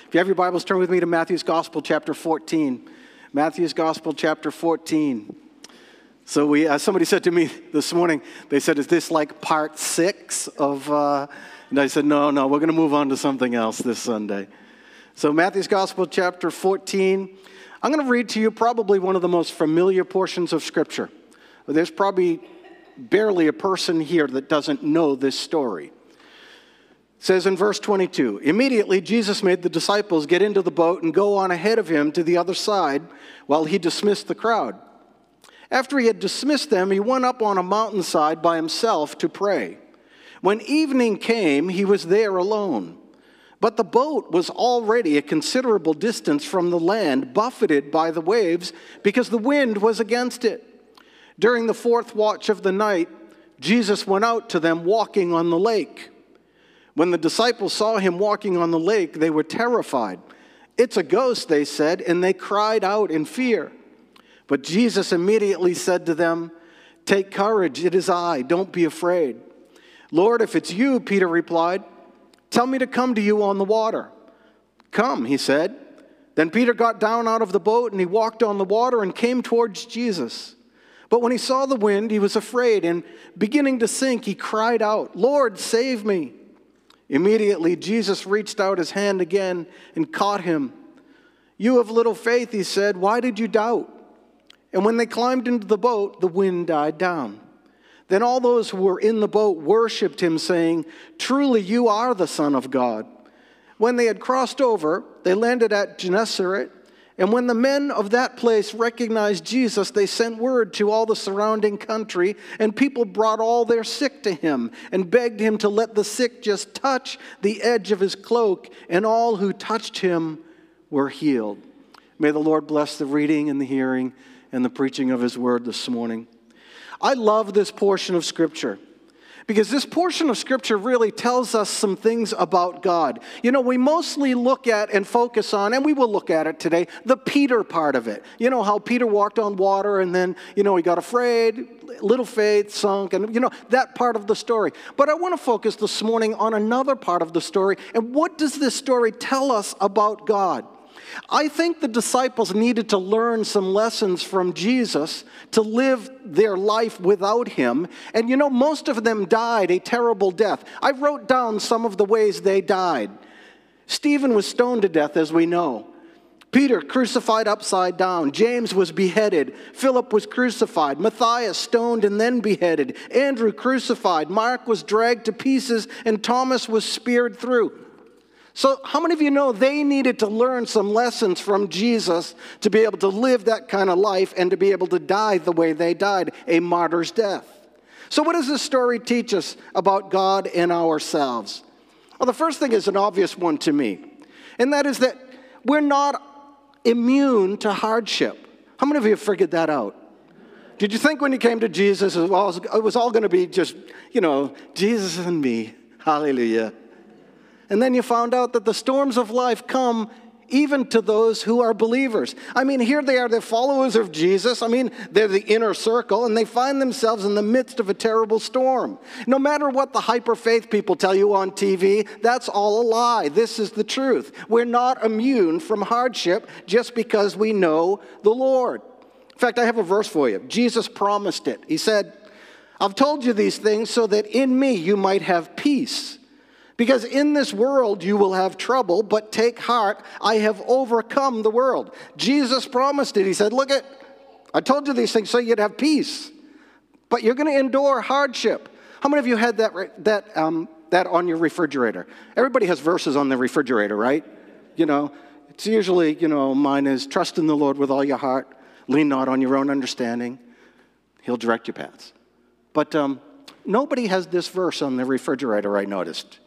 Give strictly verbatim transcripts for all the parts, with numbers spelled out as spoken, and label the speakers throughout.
Speaker 1: If you have your Bibles, turn with me to Matthew's Gospel, chapter fourteen. Matthew's Gospel, chapter fourteen. So we, uh, somebody said to me this morning, they said, is this like part six of, uh, and I said, no, no, we're going to move on to something else this Sunday. So Matthew's Gospel, chapter fourteen. I'm going to read to you probably one of the most familiar portions of Scripture. There's probably barely a person here that doesn't know this story. It says in verse twenty-two, immediately Jesus made the disciples get into the boat and go on ahead of him to the other side while he dismissed the crowd. After he had dismissed them, he went up on a mountainside by himself to pray. When evening came, he was there alone. But the boat was already a considerable distance from the land, buffeted by the waves, because the wind was against it. During the fourth watch of the night, Jesus went out to them walking on the lake. When the disciples saw him walking on the lake, they were terrified. It's a ghost, they said, and they cried out in fear. But Jesus immediately said to them, take courage, it is I, don't be afraid. Lord, if it's you, Peter replied, tell me to come to you on the water. Come, he said. Then Peter got down out of the boat and he walked on the water and came towards Jesus. But when he saw the wind, he was afraid, and beginning to sink, he cried out, Lord, save me. Immediately, Jesus reached out his hand again and caught him. You of little faith, he said, why did you doubt? And when they climbed into the boat, the wind died down. Then all those who were in the boat worshipped him, saying, truly you are the Son of God. When they had crossed over, they landed at Gennesaret. And when the men of that place recognized Jesus, they sent word to all the surrounding country, and people brought all their sick to him and begged him to let the sick just touch the edge of his cloak, and all who touched him were healed. May the Lord bless the reading and the hearing and the preaching of his word this morning. I love this portion of Scripture, because this portion of Scripture really tells us some things about God. You know, we mostly look at and focus on, and we will look at it today, the Peter part of it. You know, how Peter walked on water and then, you know, he got afraid, little faith sunk, and, you know, that part of the story. But I want to focus this morning on another part of the story. And what does this story tell us about God? I think the disciples needed to learn some lessons from Jesus to live their life without him. And you know, most of them died a terrible death. I wrote down some of the ways they died. Stephen was stoned to death, as we know. Peter crucified upside down. James was beheaded. Philip was crucified. Matthias stoned and then beheaded. Andrew crucified. Mark was dragged to pieces, and Thomas was speared through. So how many of you know they needed to learn some lessons from Jesus to be able to live that kind of life and to be able to die the way they died, a martyr's death? So what does this story teach us about God and ourselves? Well, the first thing is an obvious one to me, and that is that we're not immune to hardship. How many of you have figured that out? Did you think when you came to Jesus, it was, it was all going to be just, you know, Jesus and me, hallelujah. And then you found out that the storms of life come even to those who are believers. I mean, here they are, they're followers of Jesus. I mean, they're the inner circle, and they find themselves in the midst of a terrible storm. No matter what the hyper-faith people tell you on T V, that's all a lie. This is the truth. We're not immune from hardship just because we know the Lord. In fact, I have a verse for you. Jesus promised it. He said, I've told you these things so that in me you might have peace. Because in this world you will have trouble, but take heart, I have overcome the world. Jesus promised it. He said, look at, I told you these things so you'd have peace. But you're going to endure hardship. How many of you had that, that, um, that on your refrigerator? Everybody has verses on their refrigerator, right? You know, it's usually, you know, mine is, trust in the Lord with all your heart. Lean not on your own understanding. He'll direct your paths. But um, nobody has this verse on their refrigerator, I noticed.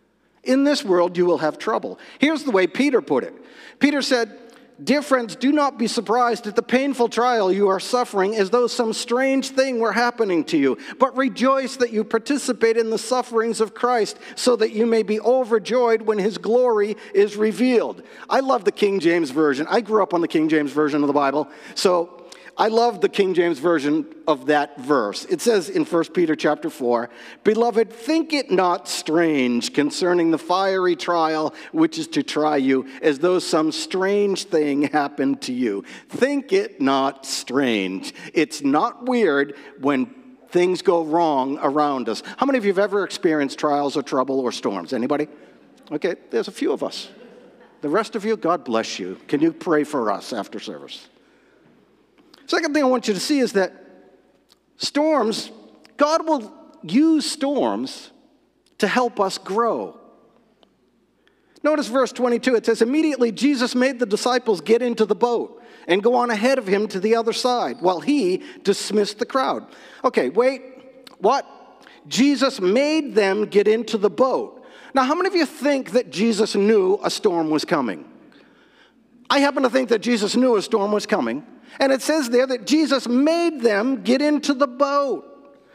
Speaker 1: In this world, you will have trouble. Here's the way Peter put it. Peter said, dear friends, do not be surprised at the painful trial you are suffering as though some strange thing were happening to you. But rejoice that you participate in the sufferings of Christ so that you may be overjoyed when his glory is revealed. I love the King James Version. I grew up on the King James Version of the Bible. So I love the King James Version of that verse. It says in First Peter chapter four, "Beloved, think it not strange concerning the fiery trial which is to try you, as though some strange thing happened to you." Think it not strange. It's not weird when things go wrong around us. How many of you have ever experienced trials or trouble or storms? Anybody? Okay, there's a few of us. The rest of you, God bless you. Can you pray for us after service? Second thing I want you to see is that storms, God will use storms to help us grow. Notice verse twenty-two. It says, "Immediately Jesus made the disciples get into the boat and go on ahead of him to the other side, while he dismissed the crowd." Okay, wait, what? Jesus made them get into the boat. Now, how many of you think that Jesus knew a storm was coming? I happen to think that Jesus knew a storm was coming. And it says there that Jesus made them get into the boat.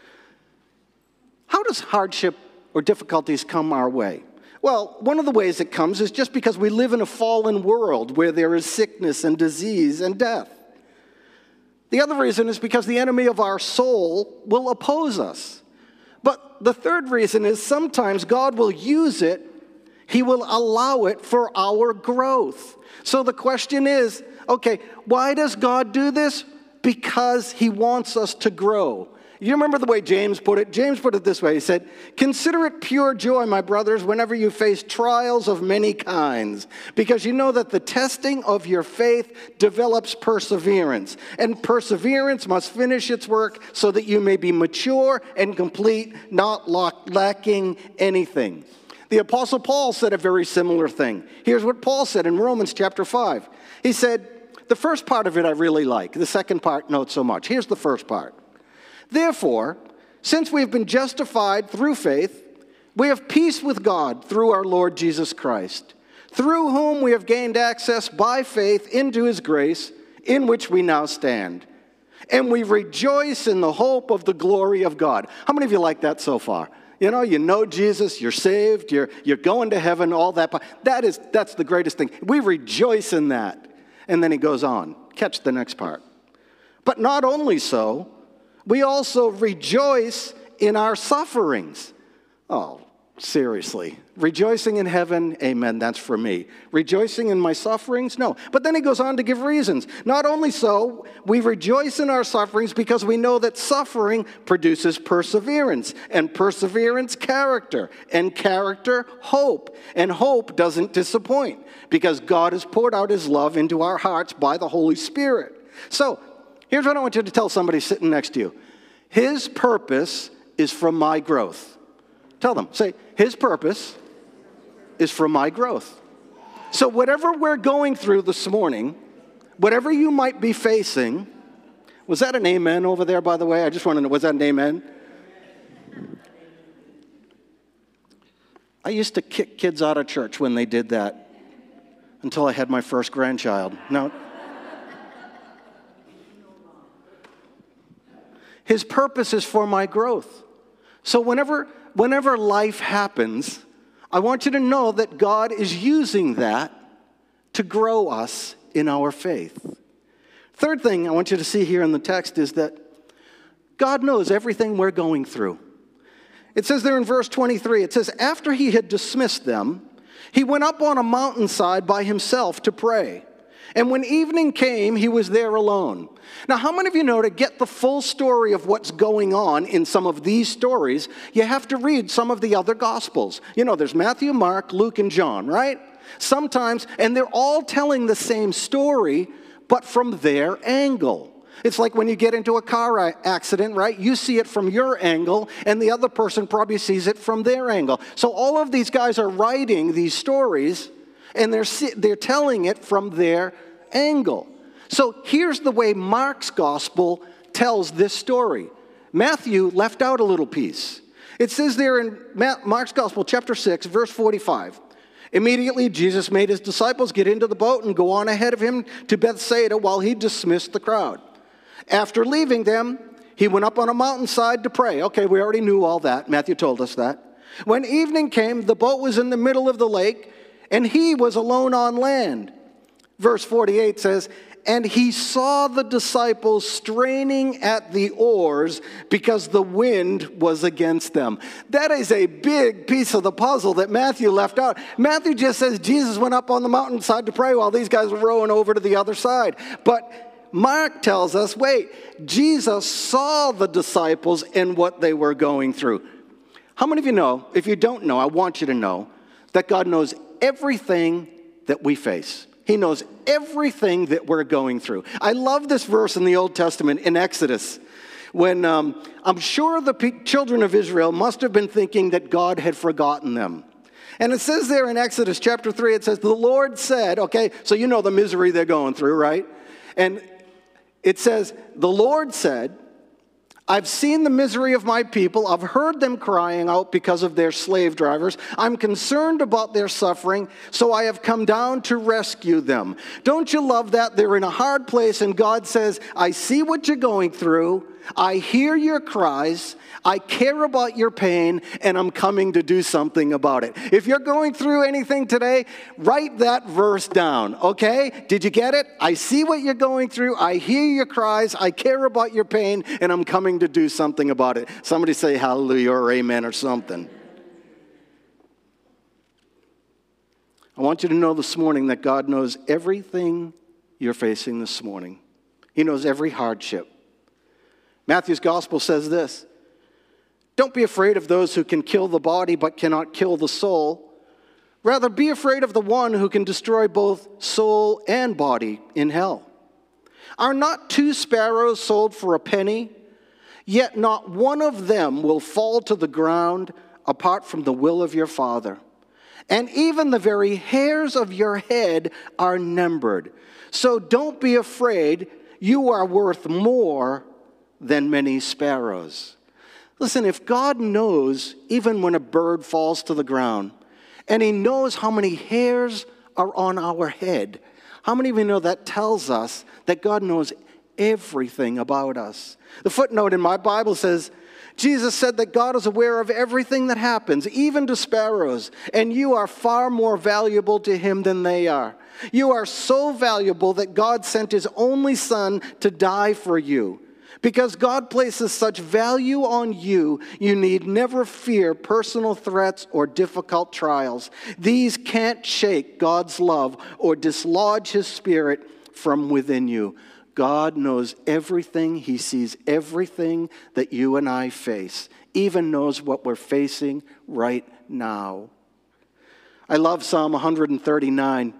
Speaker 1: How does hardship or difficulties come our way? Well, one of the ways it comes is just because we live in a fallen world where there is sickness and disease and death. The other reason is because the enemy of our soul will oppose us. But the third reason is sometimes God will use it, he will allow it for our growth. So the question is, okay, why does God do this? Because he wants us to grow. You remember the way James put it? James put it this way. He said, "Consider it pure joy, my brothers, whenever you face trials of many kinds, because you know that the testing of your faith develops perseverance. And perseverance must finish its work so that you may be mature and complete, not lacking anything." The Apostle Paul said a very similar thing. Here's what Paul said in Romans chapter five. He said, the first part of it I really like. The second part, not so much. Here's the first part. "Therefore, since we have been justified through faith, we have peace with God through our Lord Jesus Christ, through whom we have gained access by faith into his grace, in which we now stand. And we rejoice in the hope of the glory of God." How many of you like that so far? You know, you know Jesus, you're saved, you're, you're going to heaven, all that. That is, that's the greatest thing. We rejoice in that. And then he goes on. Catch the next part. "But not only so, we also rejoice in our sufferings." Oh, seriously. Rejoicing in heaven, amen, that's for me. Rejoicing in my sufferings, no. But then he goes on to give reasons. "Not only so, we rejoice in our sufferings because we know that suffering produces perseverance, and perseverance, character, and character, hope. And hope doesn't disappoint, because God has poured out his love into our hearts by the Holy Spirit." So, here's what I want you to tell somebody sitting next to you. His purpose is for my growth. Tell them, say, his purpose is for my growth. So whatever we're going through this morning, whatever you might be facing, was that an amen over there, by the way? I just want to know, was that an amen? I used to kick kids out of church when they did that until I had my first grandchild. No. His purpose is for my growth. So whenever, whenever life happens, I want you to know that God is using that to grow us in our faith. Third thing I want you to see here in the text is that God knows everything we're going through. It says there in verse twenty-three, it says, "After he had dismissed them, he went up on a mountainside by himself to pray. And when evening came, he was there alone." Now, how many of you know to get the full story of what's going on in some of these stories, you have to read some of the other Gospels? You know, there's Matthew, Mark, Luke, and John, right? Sometimes, and they're all telling the same story, but from their angle. It's like when you get into a car accident, right? You see it from your angle, and the other person probably sees it from their angle. So all of these guys are writing these stories, and they're, they're telling it from their angle. So here's the way Mark's gospel tells this story. Matthew left out a little piece. It says there in Mark's gospel, chapter six, verse forty-five, "Immediately Jesus made his disciples get into the boat and go on ahead of him to Bethsaida while he dismissed the crowd. After leaving them, he went up on a mountainside to pray." Okay, we already knew all that. Matthew told us that. "When evening came, the boat was in the middle of the lake, and he was alone on land." Verse forty-eight says, and he saw the disciples straining at the oars because the wind was against them. That is a big piece of the puzzle that Matthew left out. Matthew just says Jesus went up on the mountainside to pray while these guys were rowing over to the other side. But Mark tells us, wait, Jesus saw the disciples and what they were going through. How many of you know, if you don't know, I want you to know, that God knows everything that we face. He knows everything that we're going through. I love this verse in the Old Testament in Exodus, when um, I'm sure the pe- children of Israel must have been thinking that God had forgotten them. And it says there in Exodus chapter three, it says, the Lord said, okay, so you know the misery they're going through, right? And it says, the Lord said, I've seen the misery of my people. I've heard them crying out because of their slave drivers. I'm concerned about their suffering, so I have come down to rescue them. Don't you love that? They're in a hard place, and God says, I see what you're going through. I hear your cries. I care about your pain, and I'm coming to do something about it. If you're going through anything today, write that verse down, okay? Did you get it? I see what you're going through. I hear your cries. I care about your pain, and I'm coming to do something about it. Somebody say hallelujah or amen or something. I want you to know this morning that God knows everything you're facing this morning. He knows every hardship. Matthew's gospel says this, don't be afraid of those who can kill the body but cannot kill the soul. Rather, be afraid of the one who can destroy both soul and body in hell. Are not two sparrows sold for a penny? Yet not one of them will fall to the ground apart from the will of your Father. And even the very hairs of your head are numbered. So don't be afraid. You are worth more than many sparrows. Listen, if God knows even when a bird falls to the ground, and he knows how many hairs are on our head, how many of you know that tells us that God knows everything about us? The footnote in my Bible says, Jesus said that God is aware of everything that happens, even to sparrows, and you are far more valuable to him than they are. You are so valuable that God sent his only son to die for you. Because God places such value on you, you need never fear personal threats or difficult trials. These can't shake God's love or dislodge his spirit from within you. God knows everything. He sees everything that you and I face, even knows what we're facing right now. I love Psalm one thirty-nine.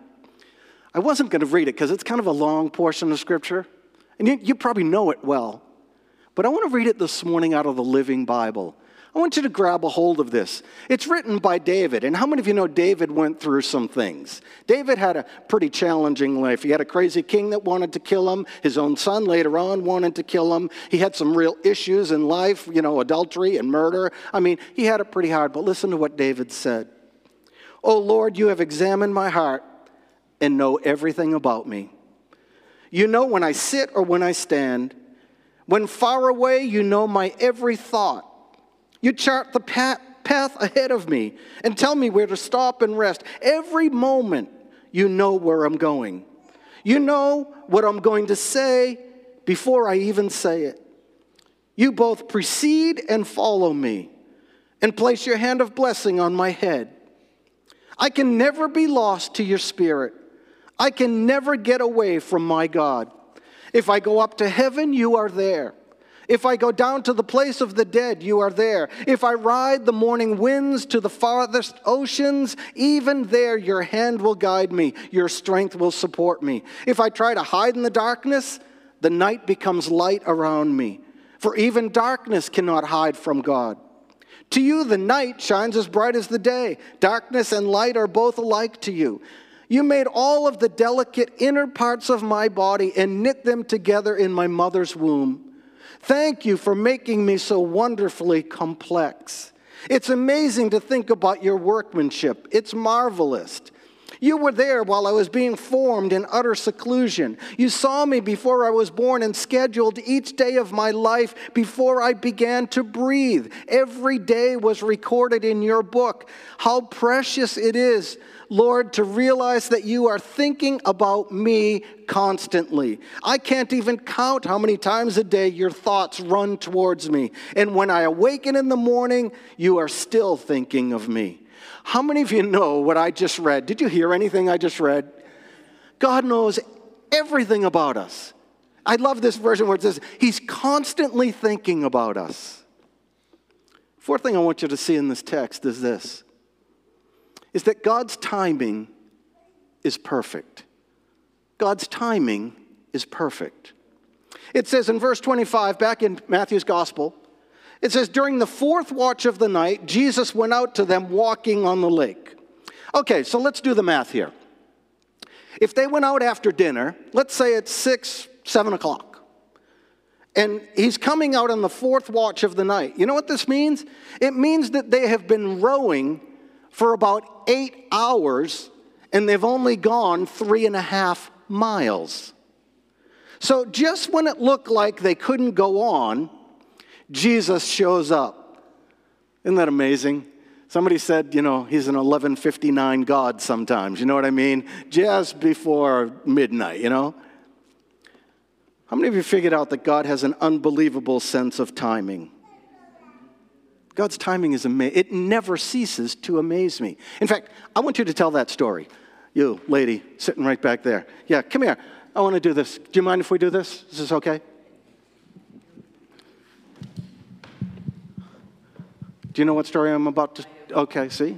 Speaker 1: I wasn't going to read it because it's kind of a long portion of Scripture, and you, you probably know it well. But I want to read it this morning out of the Living Bible. I want you to grab a hold of this. It's written by David. And how many of you know David went through some things? David had a pretty challenging life. He had a crazy king that wanted to kill him. His own son later on wanted to kill him. He had some real issues in life, you know, adultery and murder. I mean, he had it pretty hard. But listen to what David said. "O Lord, you have examined my heart and know everything about me. You know when I sit or when I stand. When far away, you know my every thought. You chart the path ahead of me and tell me where to stop and rest. Every moment, you know where I'm going. You know what I'm going to say before I even say it. You both precede and follow me and place your hand of blessing on my head. I can never be lost to your spirit. I can never get away from my God. If I go up to heaven, you are there. If I go down to the place of the dead, you are there. If I ride the morning winds to the farthest oceans, even there your hand will guide me. Your strength will support me. If I try to hide in the darkness, the night becomes light around me. For even darkness cannot hide from God. To you, the night shines as bright as the day. Darkness and light are both alike to you. You made all of the delicate inner parts of my body and knit them together in my mother's womb. Thank you for making me so wonderfully complex. It's amazing to think about your workmanship. It's marvelous. You were there while I was being formed in utter seclusion. You saw me before I was born and scheduled each day of my life before I began to breathe. Every day was recorded in your book. How precious it is, Lord, to realize that you are thinking about me constantly. I can't even count how many times a day your thoughts run towards me. And when I awaken in the morning, you are still thinking of me. How many of you know what I just read? Did you hear anything I just read? God knows everything about us. I love this version where it says, he's constantly thinking about us. Fourth thing I want you to see in this text is this, is that God's timing is perfect. God's timing is perfect. It says in verse twenty-five, back in Matthew's Gospel, it says, during the fourth watch of the night, Jesus went out to them walking on the lake. Okay, so let's do the math here. If they went out after dinner, let's say it's six, seven o'clock, and he's coming out on the fourth watch of the night. You know what this means? It means that they have been rowing for about eight hours, and they've only gone three and a half miles. So just when it looked like they couldn't go on, Jesus shows up. Isn't that amazing? Somebody said, you know, he's an eleven fifty-nine God sometimes. You know what I mean? Just before midnight, you know? How many of you figured out that God has an unbelievable sense of timing? God's timing is amazing. It never ceases to amaze me. In fact, I want you to tell that story. You, lady, sitting right back there. Yeah, come here. I want to do this. Do you mind if we do this? Is this okay? Do you know what story I'm about to... Okay, see?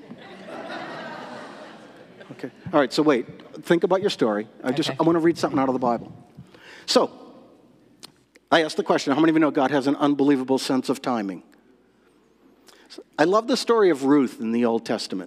Speaker 1: Okay. All right, so wait. Think about your story. I just, okay. I want to read something out of the Bible. So, I asked the question, how many of you know God has an unbelievable sense of timing? I love the story of Ruth in the Old Testament.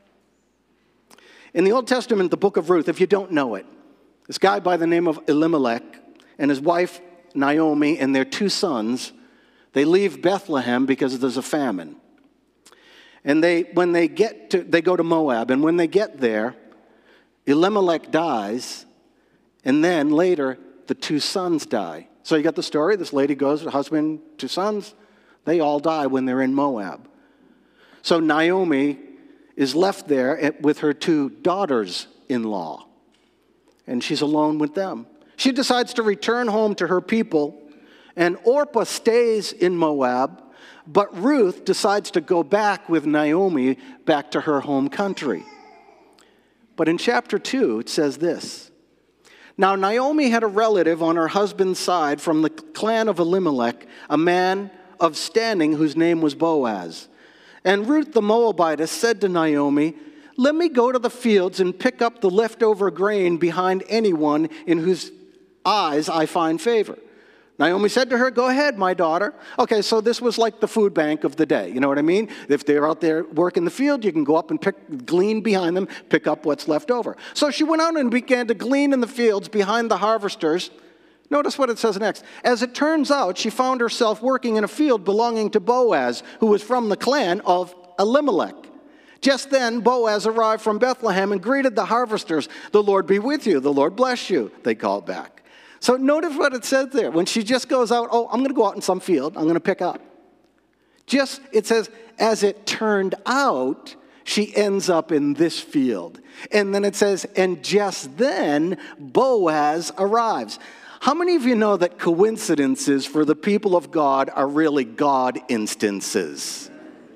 Speaker 1: In the Old Testament, the book of Ruth, if you don't know it, this guy by the name of Elimelech and his wife Naomi and their two sons, they leave Bethlehem because there's a famine. And they, when they get to, they go to Moab, and when they get there, Elimelech dies, and then later, the two sons die. So you got the story, this lady goes, her husband, two sons, they all die when they're in Moab. So Naomi is left there with her two daughters-in-law, and she's alone with them. She decides to return home to her people, and Orpah stays in Moab, but Ruth decides to go back with Naomi back to her home country. But in chapter two, it says this. Now Naomi had a relative on her husband's side from the clan of Elimelech, a man of standing whose name was Boaz. And Ruth the Moabitess said to Naomi, let me go to the fields and pick up the leftover grain behind anyone in whose eyes I find favor. Naomi said to her, go ahead, my daughter. Okay, so this was like the food bank of the day. You know what I mean? If they're out there working the field, you can go up and pick, glean behind them, pick up what's left over. So she went out and began to glean in the fields behind the harvesters. Notice what it says next. As it turns out, she found herself working in a field belonging to Boaz, who was from the clan of Elimelech. Just then, Boaz arrived from Bethlehem and greeted the harvesters. The Lord be with you. The Lord bless you, they called back. So notice what it says there. When she just goes out, oh, I'm going to go out in some field. I'm going to pick up. Just, it says, as it turned out, she ends up in this field. And then it says, and just then, Boaz arrives. How many of you know that coincidences for the people of God are really God instances?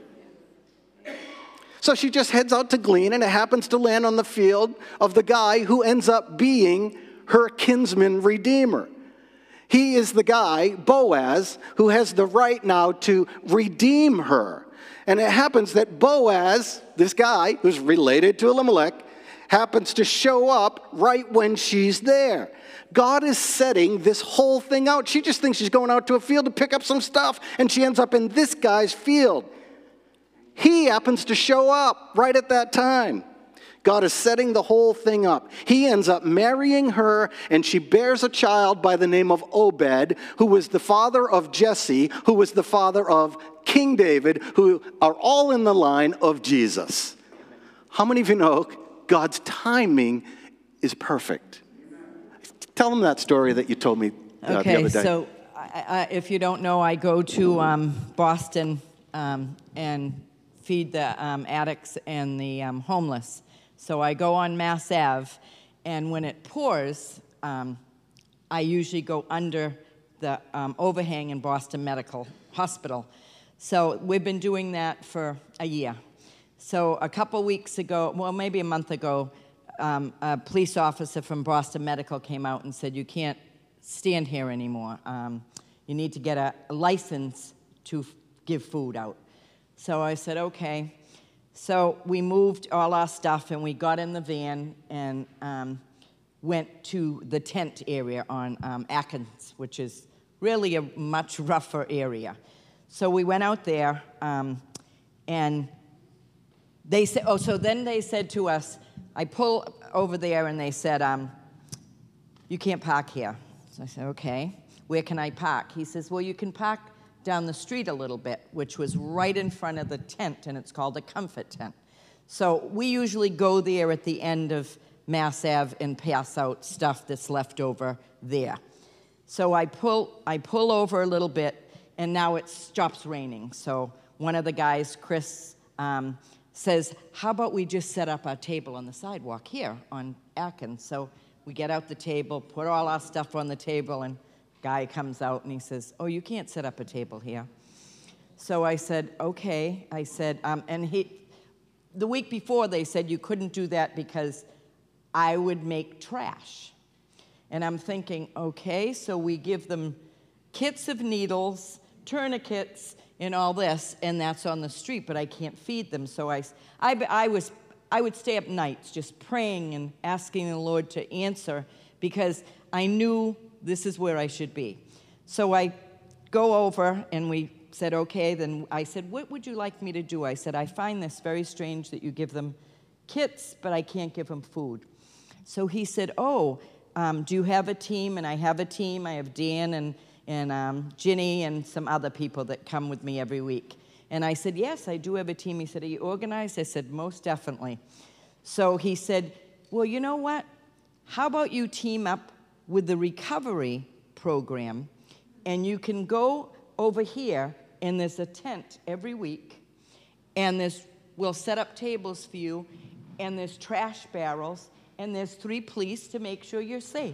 Speaker 1: So she just heads out to glean, and it happens to land on the field of the guy who ends up being her kinsman redeemer. He is the guy, Boaz, who has the right now to redeem her. And it happens that Boaz, this guy who's related to Elimelech, happens to show up right when she's there. God is setting this whole thing out. She just thinks she's going out to a field to pick up some stuff, and she ends up in this guy's field. He happens to show up right at that time. God is setting the whole thing up. He ends up marrying her, and she bears a child by the name of Obed, who was the father of Jesse, who was the father of King David, who are all in the line of Jesus. How many of you know God's timing is perfect. Tell them that story that you told me uh,
Speaker 2: okay,
Speaker 1: the other day.
Speaker 2: so I, I, if you don't know, I go to um, Boston um, and feed the um, addicts and the um, homeless. So I go on Mass Ave, and when it pours, um, I usually go under the um, overhang in Boston Medical Hospital. So we've been doing that for a year. So a couple weeks ago, well, maybe a month ago, um, a police officer from Boston Medical came out and said, you can't stand here anymore. Um, you need to get a, a license to f- give food out. So I said, okay. So we moved all our stuff, and we got in the van and um, went to the tent area on um, Atkins, which is really a much rougher area. So we went out there, um, and they said, oh, so then they said to us, I pull over there, and they said, um, you can't park here. So I said, okay, where can I park? He says, well, you can park down the street a little bit, which was right in front of the tent, and it's called a comfort tent. So we usually go there at the end of Mass Ave and pass out stuff that's left over there. So I pull, I pull over a little bit, and now it stops raining. So one of the guys, Chris, um, says, how about we just set up our table on the sidewalk here on Atkins? So we get out the table, put all our stuff on the table, and guy comes out and he says, oh, you can't set up a table here. So I said, okay. I said, um, and he, the week before they said you couldn't do that because I would make trash. And I'm thinking, okay, so we give them kits of needles, tourniquets, and all this, and that's on the street, but I can't feed them. So I, I, I, was, I would stay up nights just praying and asking the Lord to answer because I knew this is where I should be. So I go over, and we said, okay, then I said, what would you like me to do? I said, I find this very strange that you give them kits, but I can't give them food. So he said, oh, um, do you have a team? And I have a team. I have Dan and and um, Ginny and some other people that come with me every week. And I said, yes, I do have a team. He said, are you organized? I said, most definitely. So he said, well, you know what? How about you team up with the recovery program, and you can go over here, and there's a tent every week, and there's, we'll set up tables for you, and there's trash barrels, and there's three police to make sure you're safe.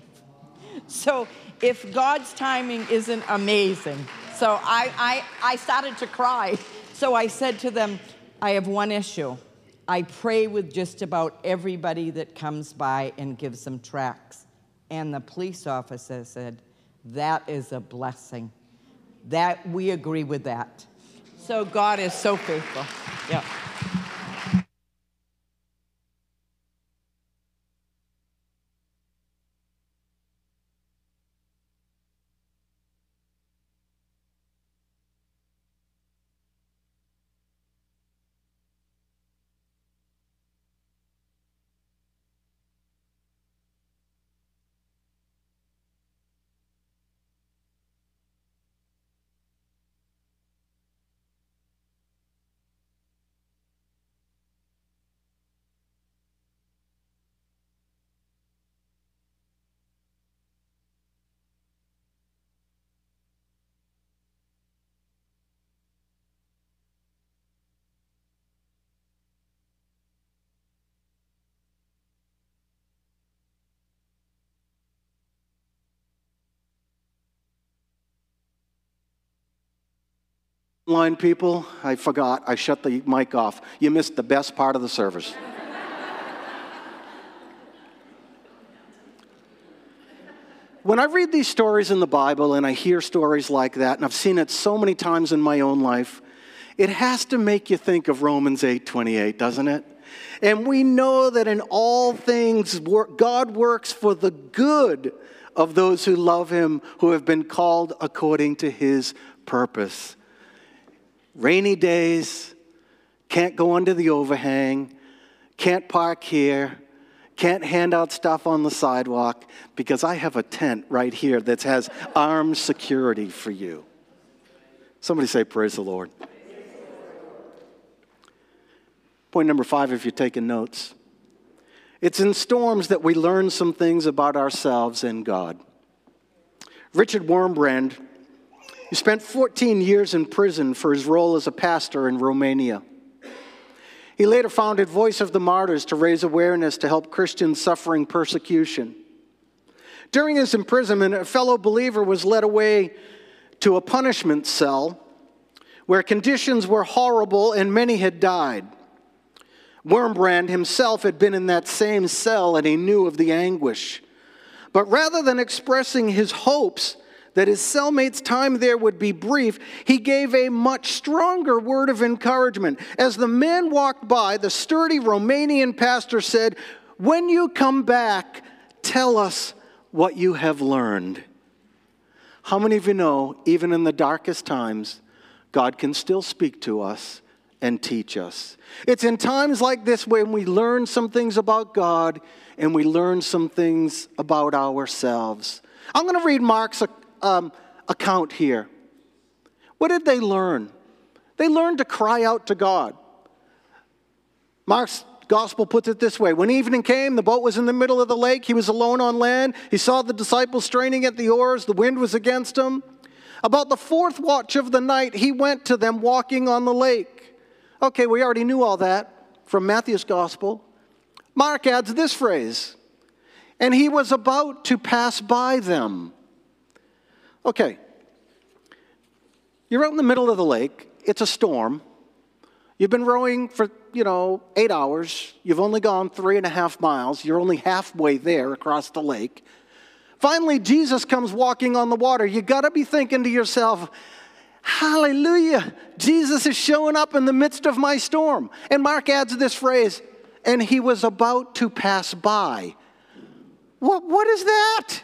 Speaker 2: So if God's timing isn't amazing, so I, I, I started to cry. So I said to them, I have one issue. I pray with just about everybody that comes by and gives them tracts. And the police officer said, that is a blessing. That we agree with that. So God is so faithful. Yeah.
Speaker 1: Line people, I forgot. I shut the mic off. You missed the best part of the service. When I read these stories in the Bible and I hear stories like that, and I've seen it so many times in my own life, it has to make you think of Romans eight twenty-eight, doesn't it? And we know that in all things, God works for the good of those who love him, who have been called according to his purpose. Rainy days, can't go under the overhang, can't park here, can't hand out stuff on the sidewalk because I have a tent right here that has armed security for you. Somebody say, praise the Lord. Point number five, if you're taking notes. It's in storms that we learn some things about ourselves and God. Richard Wurmbrand, he spent fourteen years in prison for his role as a pastor in Romania. He later founded Voice of the Martyrs to raise awareness to help Christians suffering persecution. During his imprisonment, a fellow believer was led away to a punishment cell where conditions were horrible and many had died. Wurmbrand himself had been in that same cell and he knew of the anguish. But rather than expressing his hopes that his cellmate's time there would be brief, he gave a much stronger word of encouragement. As the man walked by, the sturdy Romanian pastor said, "When you come back, tell us what you have learned." How many of you know, even in the darkest times, God can still speak to us and teach us? It's in times like this when we learn some things about God and we learn some things about ourselves. I'm going to read Mark's um, account here. What did they learn? They learned to cry out to God. Mark's Gospel puts it this way. When evening came, the boat was in the middle of the lake. He was alone on land. He saw the disciples straining at the oars. The wind was against him. About the fourth watch of the night, he went to them walking on the lake. Okay, we already knew all that from Matthew's Gospel. Mark adds this phrase, and he was about to pass by them. Okay, you're out in the middle of the lake. It's a storm. You've been rowing for, you know, eight hours. You've only gone three and a half miles. You're only halfway there across the lake. Finally, Jesus comes walking on the water. You got to be thinking to yourself, hallelujah, Jesus is showing up in the midst of my storm. And Mark adds this phrase, and he was about to pass by. What, what is that?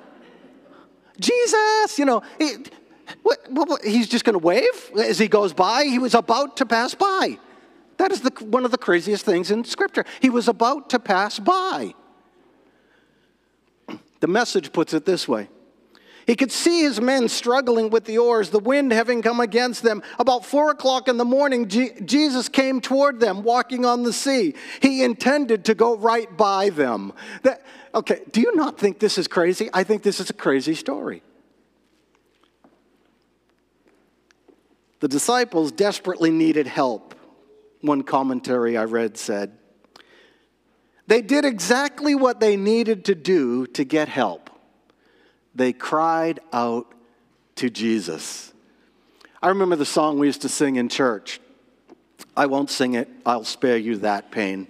Speaker 1: Jesus, you know, he, what, what, what, he's just going to wave as he goes by. He was about to pass by. That is the, one of the craziest things in Scripture. He was about to pass by. The Message puts it this way. He could see his men struggling with the oars, the wind having come against them. About four o'clock in the morning, G- Jesus came toward them, walking on the sea. He intended to go right by them. That, okay, do you not think this is crazy? I think this is a crazy story. The disciples desperately needed help, one commentary I read said. They did exactly what they needed to do to get help. They cried out to Jesus. I remember the song we used to sing in church. I won't sing it. I'll spare you that pain.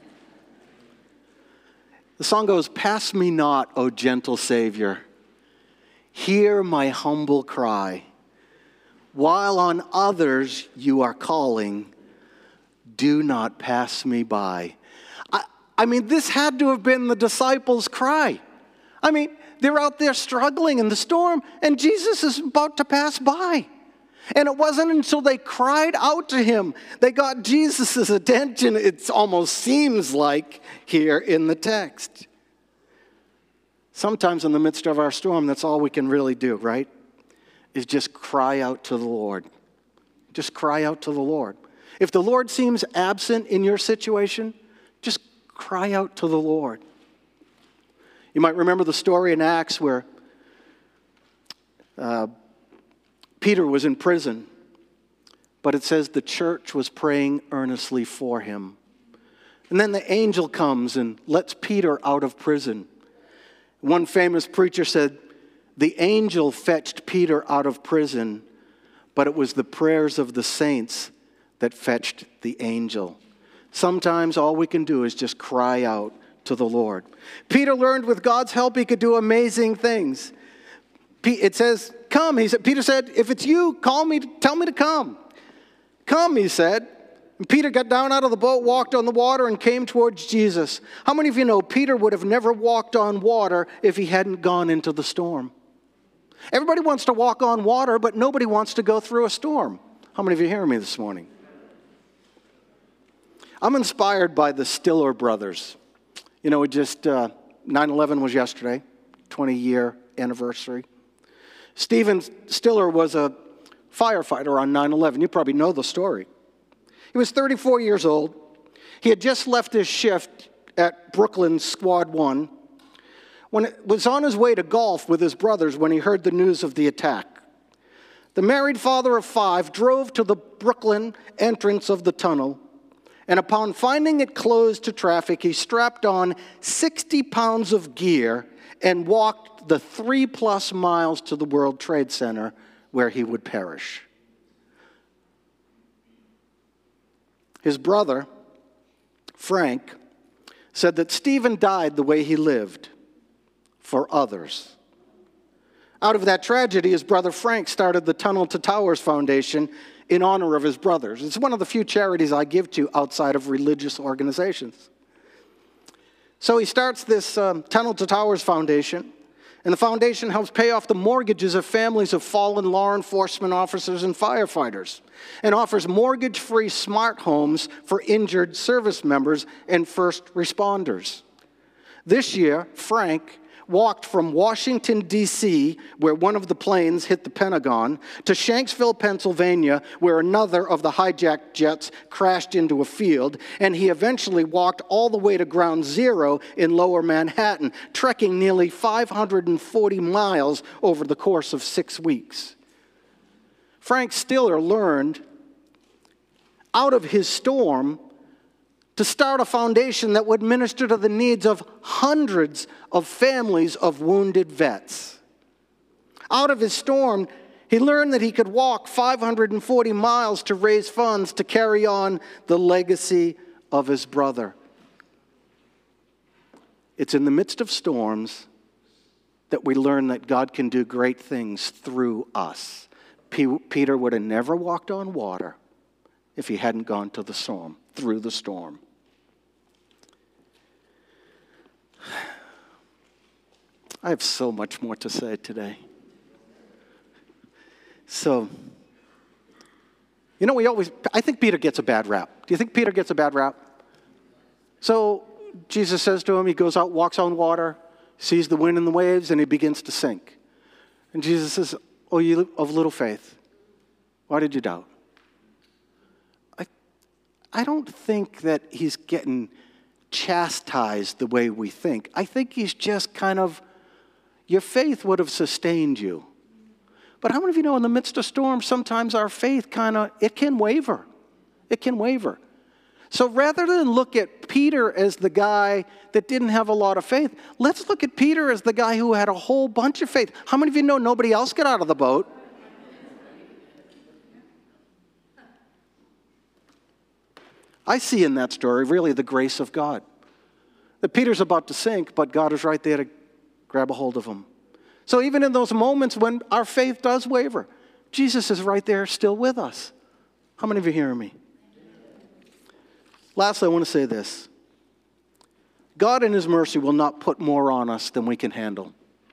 Speaker 1: The song goes, "Pass me not, O gentle Savior. Hear my humble cry. While on others you are calling, do not pass me by." I, I mean, this had to have been the disciples' cry. I mean, they're out there struggling in the storm, and Jesus is about to pass by. And it wasn't until they cried out to him, they got Jesus' attention, it almost seems like here in the text. Sometimes in the midst of our storm, that's all we can really do, right? Is just cry out to the Lord. Just cry out to the Lord. If the Lord seems absent in your situation, just cry out to the Lord. You might remember the story in Acts where uh, Peter was in prison, but it says the church was praying earnestly for him. And then the angel comes and lets Peter out of prison. One famous preacher said, the angel fetched Peter out of prison, but it was the prayers of the saints that fetched the angel. Sometimes all we can do is just cry out to the Lord. Peter learned with God's help he could do amazing things. It says, come. He said, Peter said, if it's you, call me, tell me to come. Come, he said. And Peter got down out of the boat, walked on the water, and came towards Jesus. How many of you know Peter would have never walked on water if he hadn't gone into the storm? Everybody wants to walk on water, but nobody wants to go through a storm. How many of you hear me this morning? I'm inspired by the Stiller brothers. You know, it just, uh, nine eleven was yesterday, twenty-year anniversary. Stephen Stiller was a firefighter on nine eleven. You probably know the story. He was thirty-four years old. He had just left his shift at Brooklyn Squad one, when it was on his way to golf with his brothers when he heard the news of the attack. The married father of five drove to the Brooklyn entrance of the tunnel, and upon finding it closed to traffic, he strapped on sixty pounds of gear and walked the three-plus miles to the World Trade Center where he would perish. His brother, Frank, said that Stephen died the way he lived, for others. Out of that tragedy, his brother Frank started the Tunnel to Towers Foundation in honor of his brothers. It's one of the few charities I give to outside of religious organizations. So he starts this um, Tunnel to Towers Foundation, and the foundation helps pay off the mortgages of families of fallen law enforcement officers and firefighters, and offers mortgage-free smart homes for injured service members and first responders. This year, Frank walked from Washington, D C, where one of the planes hit the Pentagon, to Shanksville, Pennsylvania, where another of the hijacked jets crashed into a field, and he eventually walked all the way to Ground Zero in Lower Manhattan, trekking nearly five hundred forty miles over the course of six weeks. Frank Stiller learned out of his storm to start a foundation that would minister to the needs of hundreds of families of wounded vets. Out of his storm, he learned that he could walk five hundred forty miles to raise funds to carry on the legacy of his brother. It's in the midst of storms that we learn that God can do great things through us. P- Peter would have never walked on water if he hadn't gone to the storm, through the storm. I have so much more to say today. So, you know, we always, I think Peter gets a bad rap. Do you think Peter gets a bad rap? So, Jesus says to him, he goes out, walks on water, sees the wind and the waves, and he begins to sink. And Jesus says, "Oh, you of little faith, why did you doubt?" I, I don't think that he's getting chastised the way we think. I think he's just kind of, your faith would have sustained you. But how many of you know in the midst of storms, sometimes our faith kind of, it can waver. It can waver. So rather than look at Peter as the guy that didn't have a lot of faith, let's look at Peter as the guy who had a whole bunch of faith. How many of you know nobody else got out of the boat? I see in that story really the grace of God. That Peter's about to sink, but God is right there to grab a hold of him. So even in those moments when our faith does waver, Jesus is right there still with us. How many of you hearing me? Lastly, I want to say this. God in his mercy will not put more on us than we can handle.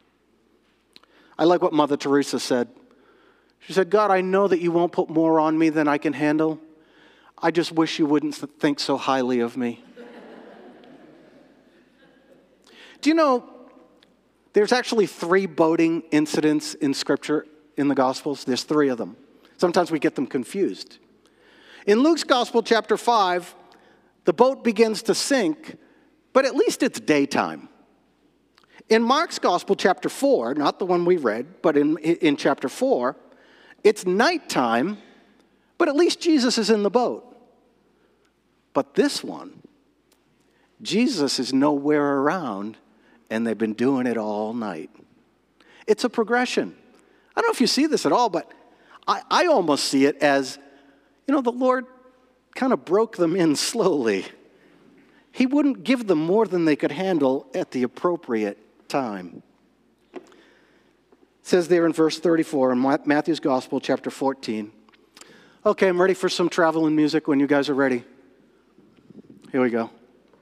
Speaker 1: I like what Mother Teresa said. She said, "God, I know that you won't put more on me than I can handle. I just wish you wouldn't think so highly of me." Do you know, there's actually three boating incidents in Scripture in the Gospels. There's three of them. Sometimes we get them confused. In Luke's Gospel, chapter five, the boat begins to sink, but at least it's daytime. In Mark's Gospel, chapter four, not the one we read, but in, in chapter four, it's nighttime, but at least Jesus is in the boat. But this one, Jesus is nowhere around, and they've been doing it all night. It's a progression. I don't know if you see this at all, but I, I almost see it as, you know, the Lord kind of broke them in slowly. He wouldn't give them more than they could handle at the appropriate time. It says there in verse thirty-four in Matthew's Gospel, chapter fourteen. Okay, I'm ready for some travel and music when you guys are ready. Here we go.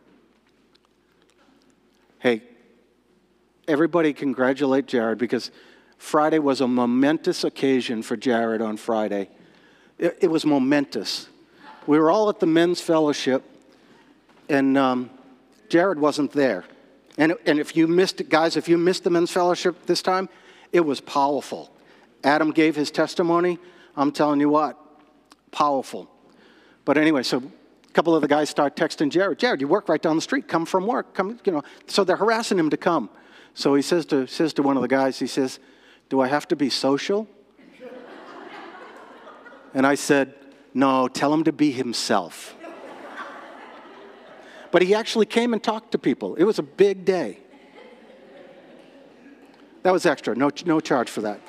Speaker 1: Hey, everybody congratulate Jared, because Friday was a momentous occasion for Jared on Friday. It, it was momentous. We were all at the men's fellowship, and um, Jared wasn't there. And, and if you missed it, guys, if you missed the men's fellowship this time, it was powerful. Adam gave his testimony. I'm telling you what, powerful. But anyway, so A couple of the guys start texting Jared. Jared, you work right down the street. Come from work. Come, you know. So they're harassing him to come. So he says to says to one of the guys, he says, "Do I have to be social?" And I said, "No, tell him to be himself." But he actually came and talked to people. It was a big day. That was extra. No, no charge for that.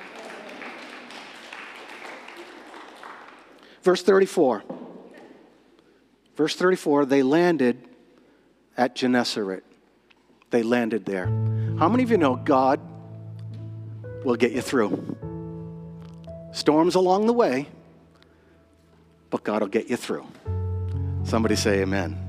Speaker 1: Verse thirty-four. Verse thirty-four, they landed at Gennesaret. They landed there. How many of you know God will get you through? Storms along the way, but God will get you through. Somebody say amen.